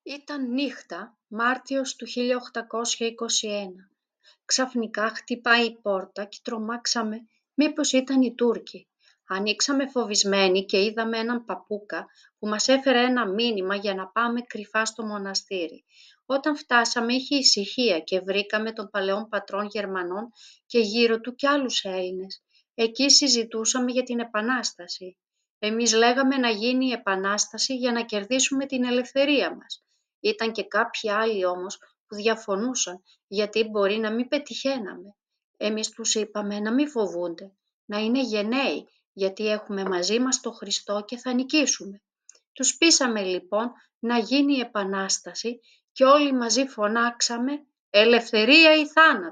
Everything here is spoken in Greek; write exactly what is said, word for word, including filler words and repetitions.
Ήταν νύχτα, Μάρτιος του χίλια οκτακόσια είκοσι ένα. Ξαφνικά χτυπάει η πόρτα και τρομάξαμε μήπως ήταν οι Τούρκοι. Ανοίξαμε φοβισμένοι και είδαμε έναν παππούκα που μας έφερε ένα μήνυμα για να πάμε κρυφά στο μοναστήρι. Όταν φτάσαμε είχε ησυχία και βρήκαμε τον παλαιόν πατρόν Γερμανών και γύρω του κι άλλους Έλληνες. Εκεί συζητούσαμε για την Επανάσταση. Εμείς λέγαμε να γίνει η Επανάσταση για να κερδίσουμε την ελευθερία μας. Ήταν και κάποιοι άλλοι όμως που διαφωνούσαν γιατί μπορεί να μην πετυχαίναμε. Εμείς τους είπαμε να μην φοβούνται, να είναι γενναίοι γιατί έχουμε μαζί μας τον Χριστό και θα νικήσουμε. Τους πείσαμε λοιπόν να γίνει η Επανάσταση και όλοι μαζί φωνάξαμε «Ελευθερία ή θάνατος».